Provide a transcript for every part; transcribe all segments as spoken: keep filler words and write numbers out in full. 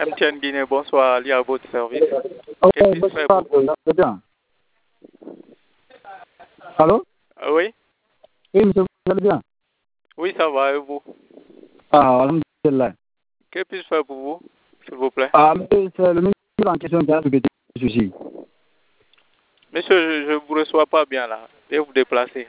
M T N Guinée, bonsoir, lié à votre service. Oh, Qu'est-ce que je fais pour bonsoir, bien. Allô? Ah oui? Oui, monsieur, vous allez bien? Oui, ça va, et vous? Ah, alhamdulillah. Que puis-je faire pour vous, s'il vous plaît? Ah, monsieur, c'est le ministre en question qui a un petit souci. Monsieur, je ne vous reçois pas bien là. Veuillez vous déplacer.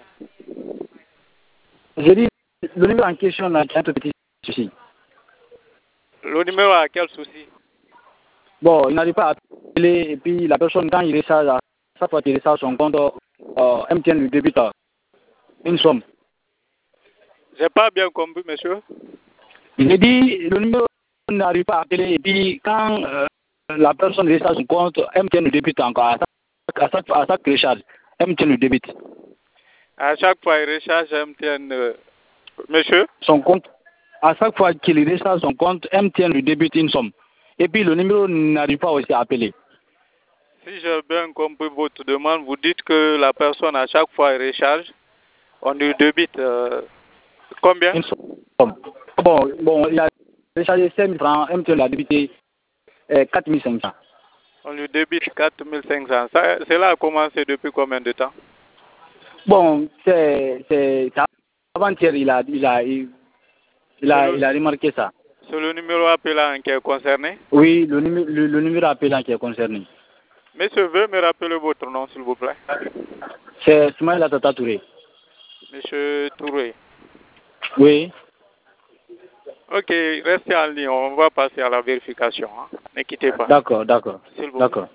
J'ai dit, le numéro en question là, qui a un petit souci. Le numéro a quel souci? Bon, il n'arrive pas à appeler, et puis la personne, quand il recharge, à chaque fois qu'il recharge son compte, euh, M T N lui débute euh, une somme. J'ai pas bien compris, monsieur. J'ai dit, le numéro n'arrive pas à appeler, et puis quand euh, la personne recharge son compte, M T N lui débute encore. À chaque, à chaque, à chaque recharge, M T N lui débute. À chaque fois, il recharge M T N. Euh, monsieur? Son compte, à chaque fois qu'il recharge son compte, M T N lui débute une somme. Et puis le numéro n'arrive pas aussi à appeler. Si j'ai bien compris votre demande, vous dites que la personne, à chaque fois, il recharge, on lui débite euh, combien? Une somme. Bon, bon, il a rechargé cinq mille francs, M T N l'a débité euh, quatre mille cinq cents. On lui débite quatre mille cinq cents. Ça, cela a commencé depuis combien de temps? Bon, c'est c'est avant-hier, il a, il, a, il, il, a, le, il a remarqué ça. C'est le numéro appelant qui est concerné? Oui, le, numé le, le numéro appelant qui est concerné. Monsieur, veuillez me rappeler votre nom, s'il vous plaît. C'est Soumaïla Tata Touré. Monsieur Touré. Oui. Ok, restez en ligne, on va passer à la vérification. Hein. Ne quittez pas. D'accord, d'accord. S'il vous plaît. D'accord.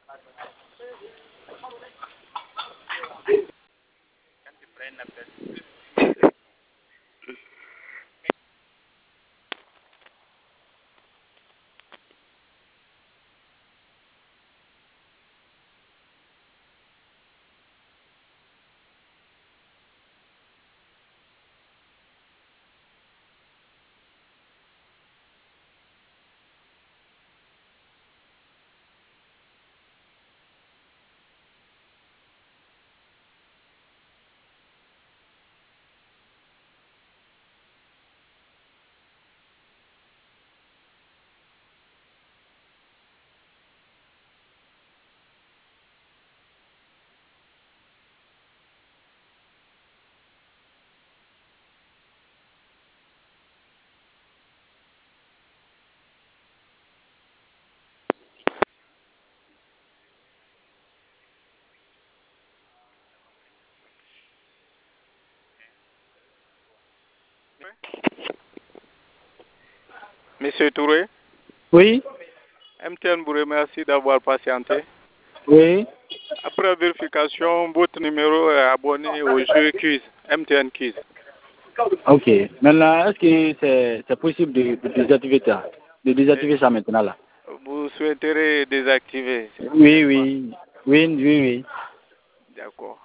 Monsieur Touré. Oui. M T N vous remercie d'avoir patienté. Oui. Après vérification, votre numéro est abonné au jeu Quiz, M T N Quiz. Ok. Maintenant, est-ce que c'est c'est possible de, de désactiver ça, de désactiver ça maintenant là? Vous souhaiterez désactiver? Oui, oui. Oui, oui, oui. D'accord.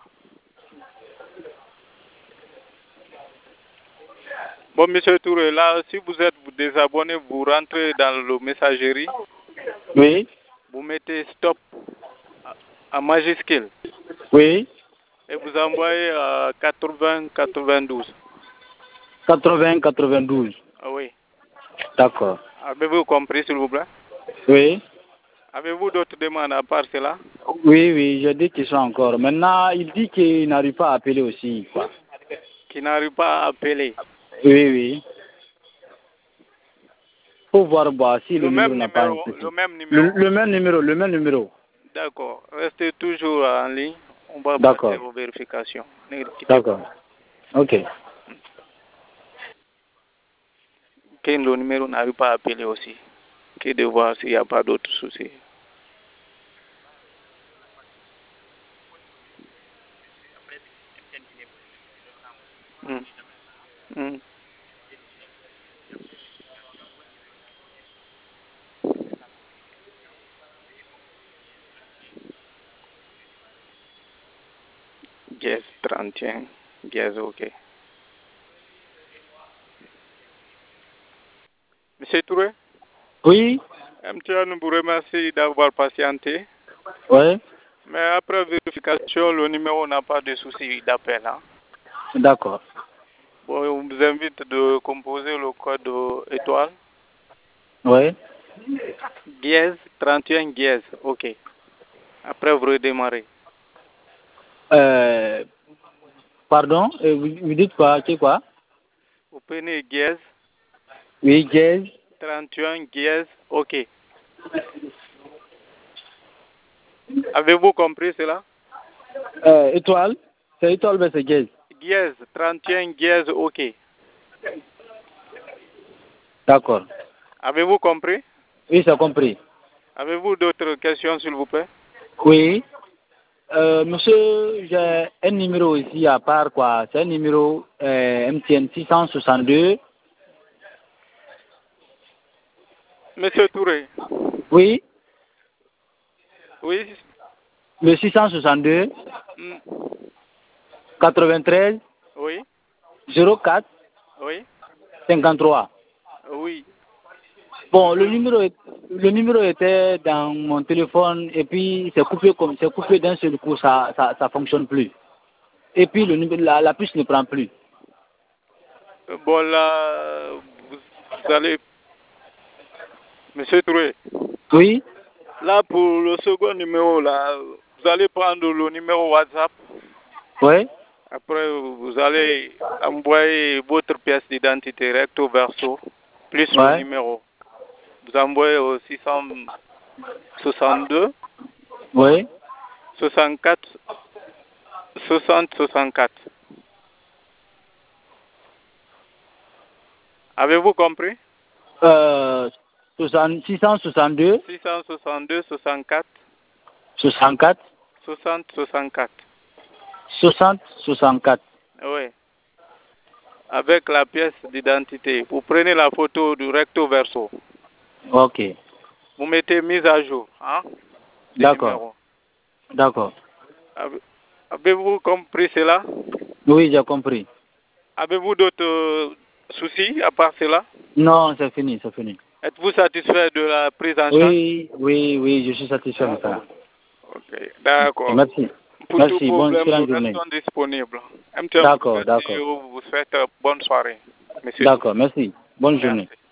Bon, monsieur Touré, là, si vous êtes vous désabonné, vous rentrez dans le messagerie. Oui. Vous mettez stop en majuscule. Oui. Et vous envoyez à quatre-vingts quatre-vingt-douze. quatre-vingts quatre-vingt-douze. Ah oui. D'accord. Avez-vous compris, s'il vous plaît? Oui. Avez-vous d'autres demandes à part cela? Oui, oui, j'ai des questions encore. Maintenant, il dit qu'il n'arrive pas à appeler aussi, quoi. Qui n'arrive pas à appeler. Oui, oui. Faut voir bah, si Le le numéro même n'a pas un numéro, souci. le même Le, numéro. le même numéro, le même numéro. D'accord. Restez toujours en ligne. On va passer D'accord. aux vérifications. Ne quittez pas. D'accord. Ok. Que le numéro n'arrive pas à appeler aussi. Que de voir s'il n'y a pas d'autres soucis. Mm. Mm. Yes, trente et un. Yes, ok. Monsieur Touré? Oui. M T N vous remercie d'avoir patienté. Oui. Mais après vérification, le numéro n'a pas de souci d'appel. Hein? D'accord. Bon, on vous invite de composer le code étoile. Oui. Dièse, trente et un dièse, ok. Après, vous redémarrez. Euh, pardon, euh, vous, vous dites quoi? C'est quoi? Vous prenez dièse, Oui, dièse. trente et un dièse, ok. Avez-vous compris cela? Euh, étoile. C'est étoile, mais c'est dièse. Dièse, trente et un dièse, ok. D'accord. Avez-vous compris? Oui, c'est compris. Avez-vous d'autres questions, s'il vous plaît? Oui. Euh, monsieur, j'ai un numéro ici à part quoi. C'est un numéro euh, M T N six cent soixante-deux. Monsieur Touré. Oui. Oui. Le six cent soixante-deux, Mm. quatre-vingt-treize, Oui. zéro quatre, Oui. cinquante-trois. Oui. Bon, le numéro, est- le numéro était dans mon téléphone et puis c'est coupé comme c'est coupé d'un seul coup, ça, ça, ça fonctionne plus. Et puis le numéro, la, la puce ne prend plus. Bon, là, vous allez... Monsieur Touré. Oui. Là, pour le second numéro, là, vous allez prendre le numéro WhatsApp. Oui. Après, vous allez envoyer votre pièce d'identité recto verso, plus le Ouais. numéro. Vous envoyez au six cent soixante-deux, Oui. soixante-quatre, soixante, soixante-quatre. Avez-vous compris? Euh, six cent soixante-deux, six cent soixante-deux, soixante-quatre, soixante-quatre, soixante, soixante-quatre. soixante, soixante-quatre. Oui. Avec la pièce d'identité. Vous prenez la photo du recto verso. Ok. Vous mettez mise à jour, hein, du D'accord. numéro. D'accord. Avez- Avez-vous compris cela? Oui, j'ai compris. Avez-vous d'autres euh, soucis à part cela? Non, c'est fini, c'est fini. Êtes-vous satisfait de la prise en charge? Oui, oui, oui, je suis satisfait de ça. Ok, d'accord. Merci. Pour tout Merci. Bonne problème, nous excellente journée. restons disponibles. M T N vous D'accord, souhaite, d'accord. vous souhaite bonne soirée, monsieur. D'accord, merci. Bonne journée. Merci.